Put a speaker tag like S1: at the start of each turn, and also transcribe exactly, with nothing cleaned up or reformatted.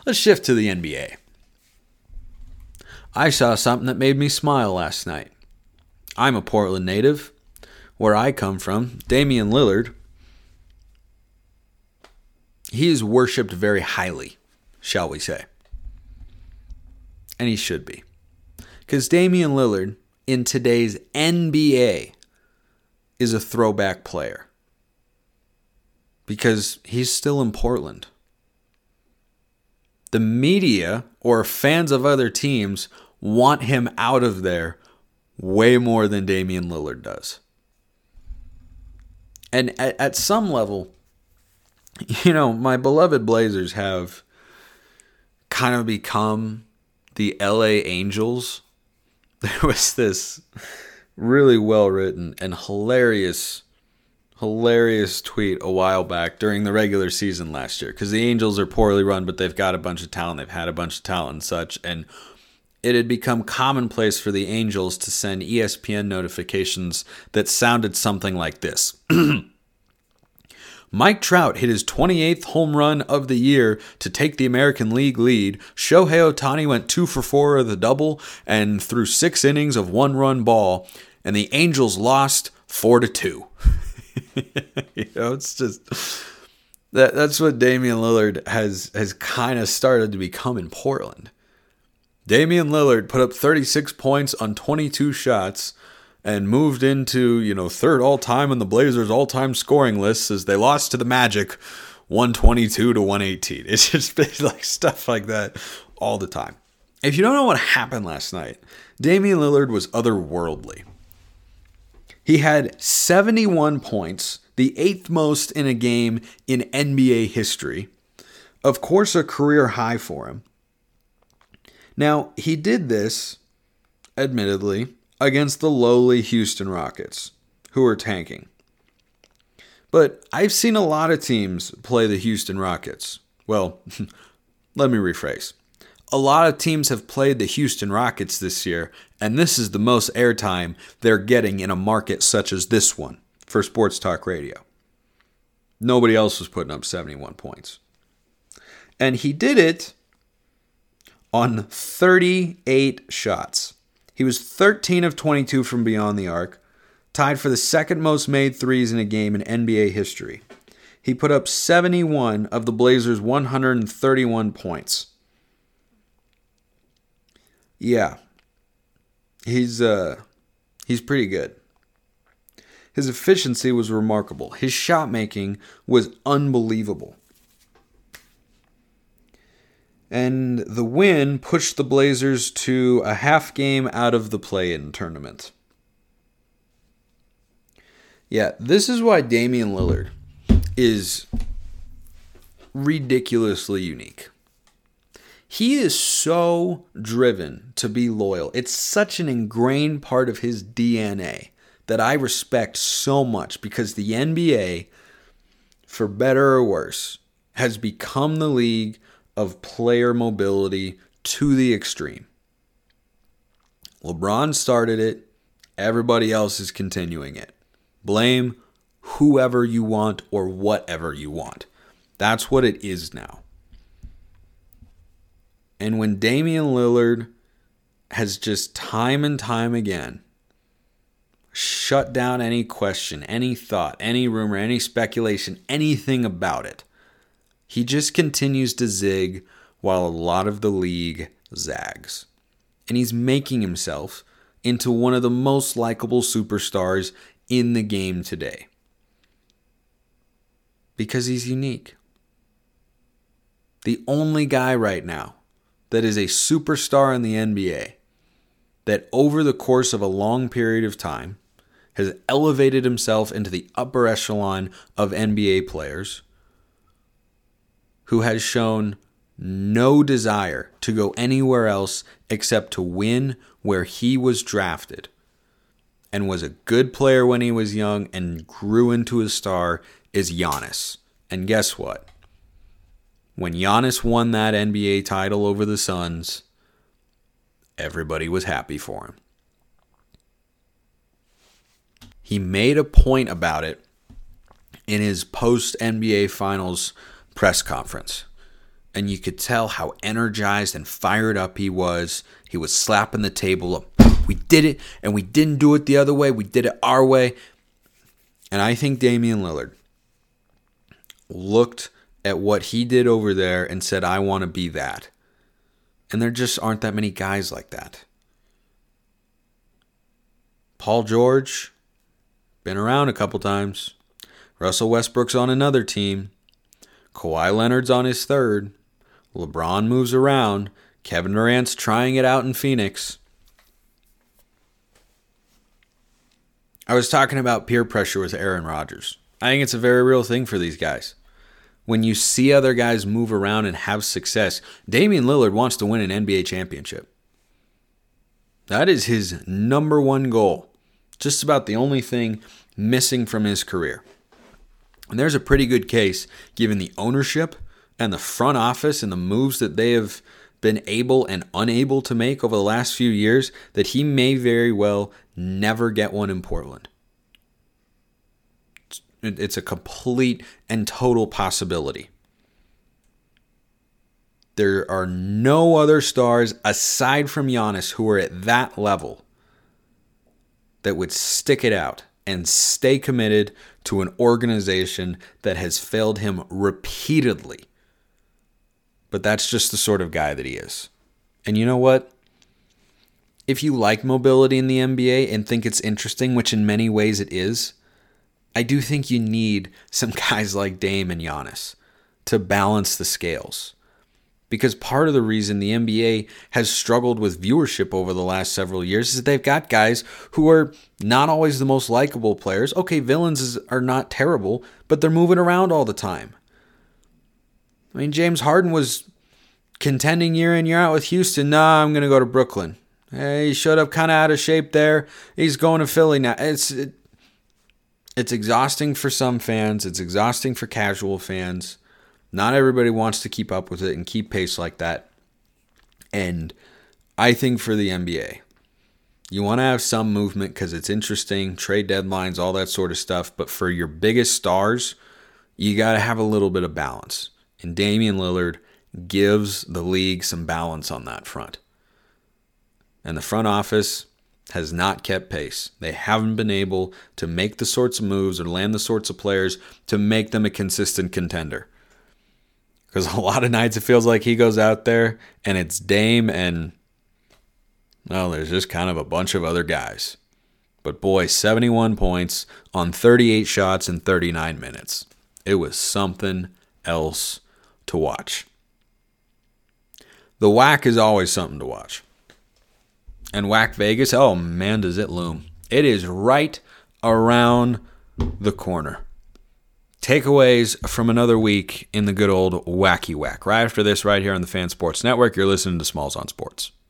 S1: Let's shift to the N B A. I saw something that made me smile last night. I'm a Portland native. Where I come from, Damian Lillard, he is worshipped very highly, shall we say. And he should be. Because Damian Lillard, in today's N B A, is a throwback player. Because he's still in Portland. The media or fans of other teams want him out of there way more than Damian Lillard does. And at, at some level, you know, my beloved Blazers have kind of become the L A Angels. There was this really well-written and hilarious, hilarious tweet a while back during the regular season last year. Because the Angels are poorly run, but they've got a bunch of talent. They've had a bunch of talent and such. And it had become commonplace for the Angels to send E S P N notifications that sounded something like this. Mike Trout hit his twenty-eighth home run of the year to take the American League lead. Shohei Ohtani went two for four of the double and threw six innings of one-run ball, and the Angels lost four to two. You know, it's just that that's what Damian Lillard has has kind of started to become in Portland. Damian Lillard put up thirty-six points on twenty-two shots and moved into, you know, third all-time on the Blazers' all-time scoring lists as they lost to the Magic one twenty-two to one eighteen. It's just been like stuff like that all the time. If you don't know what happened last night, Damian Lillard was otherworldly. He had seventy-one points, the eighth most in a game in N B A history. Of course, a career high for him. Now, he did this, admittedly, against the lowly Houston Rockets, who are tanking. But I've seen a lot of teams play the Houston Rockets. Well, let me rephrase. A lot of teams have played the Houston Rockets this year, and this is the most airtime they're getting in a market such as this one for Sports Talk Radio. Nobody else was putting up seventy-one points. And he did it on thirty-eight shots. He was thirteen of twenty-two from beyond the arc, tied for the second most made threes in a game in N B A history. He put up seventy-one of the Blazers' one hundred thirty-one points. Yeah, he's uh, he's pretty good. His efficiency was remarkable. His shot making was unbelievable. And the win pushed the Blazers to a half game out of the play-in tournament. Yeah, this is why Damian Lillard is ridiculously unique. He is so driven to be loyal. It's such an ingrained part of his D N A that I respect so much because the N B A, for better or worse, has become the league of player mobility to the extreme. LeBron started it. Everybody else is continuing it. Blame whoever you want or whatever you want. That's what it is now. And when Damian Lillard has just time and time again shut down any question, any thought, any rumor, any speculation, anything about it, he just continues to zig while a lot of the league zags. And he's making himself into one of the most likable superstars in the game today. Because he's unique. The only guy right now that is a superstar in the N B A that over the course of a long period of time has elevated himself into the upper echelon of N B A players, who has shown no desire to go anywhere else except to win where he was drafted, and was a good player when he was young and grew into a star, is Giannis. And guess what? When Giannis won that N B A title over the Suns, everybody was happy for him. He made a point about it in his post-N B A Finals press conference. and you could tell how energized and fired up he was. He was slapping the table up. We did it, and we didn't do it the other way. We did it our way. And I think Damian Lillard looked at what he did over there and said, I want to be that. And there just aren't that many guys like that. Paul George, been around a couple times. Russell Westbrook's on another team. Kawhi Leonard's on his third. LeBron moves around. Kevin Durant's trying it out in Phoenix. I was talking about peer pressure with Aaron Rodgers. I think it's a very real thing for these guys. When you see other guys move around and have success, Damian Lillard wants to win an N B A championship. That is his number one goal. Just about the only thing missing from his career. And there's a pretty good case, given the ownership and the front office and the moves that they have been able and unable to make over the last few years, that he may very well never get one in Portland. It's a complete and total possibility. There are no other stars aside from Giannis who are at that level that would stick it out and stay committed to an organization that has failed him repeatedly. But that's just the sort of guy that he is. And you know what? If you like mobility in the N B A and think it's interesting, which in many ways it is, I do think you need some guys like Dame and Giannis to balance the scales. Because part of the reason the N B A has struggled with viewership over the last several years is that they've got guys who are not always the most likable players. Okay, villains is, are not terrible, but they're moving around all the time. I mean, James Harden was contending year in, year out with Houston. Nah, I'm going to go to Brooklyn. Hey, he showed up kind of out of shape there. He's going to Philly now. It's it, it's exhausting for some fans. It's exhausting for casual fans. Not everybody wants to keep up with it and keep pace like that. And I think for the N B A, you want to have some movement because it's interesting, trade deadlines, all that sort of stuff. But for your biggest stars, you got to have a little bit of balance. And Damian Lillard gives the league some balance on that front. And the front office has not kept pace. They haven't been able to make the sorts of moves or land the sorts of players to make them a consistent contender. Because a lot of nights it feels like he goes out there and it's Dame and, well, there's just kind of a bunch of other guys. But boy, seventy-one points on thirty-eight shots in thirty-nine minutes. It was something else to watch. The W A C is always something to watch. And W A C Vegas, oh man, does it loom. It is right around the corner. Takeaways from another week in the good old Wacky Whack. Right after this, right here on the Fan Sports Network, you're listening to Smalls on Sports.